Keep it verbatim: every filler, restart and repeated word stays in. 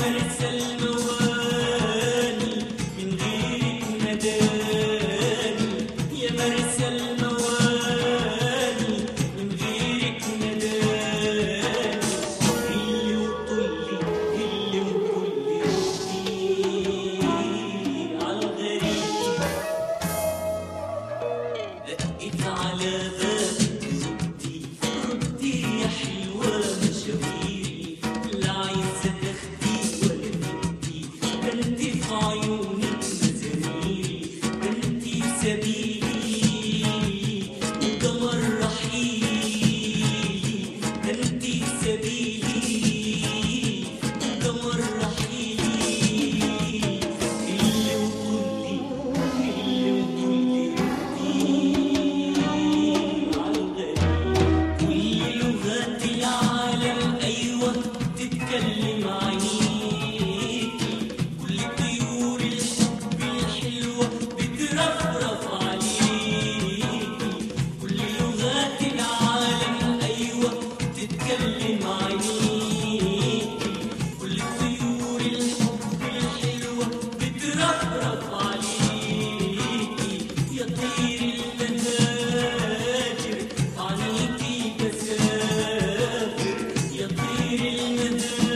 مرسى المواني من غيرك نداني، يا مرسى المواني من غيرك نداني. هلي وطلي هلي وطلي ردي عالغريب، دقت على بابك ردي ردي يا حلوة مشاويري، لا عايزة تاخدي ولا تدي، ده انتي في عيونك مزاميري، ده انتي في سبيلي وقمر رحيلي، ده انتي في سبيلي وقمر رحيلي. هلي وطلي هلي وطلي ردي عالغريب، كل لغات العالم أيوة تتكلم عينيكي، كل طيور الحب الحلوة بترفرف عليكي، كل لغات العالم أيوة تتكلم عينيكي، كل طيور الحب الحلوة بترفرف عليكي. يا طير المهاجر عنيكي بسافر، يا طير المهاجر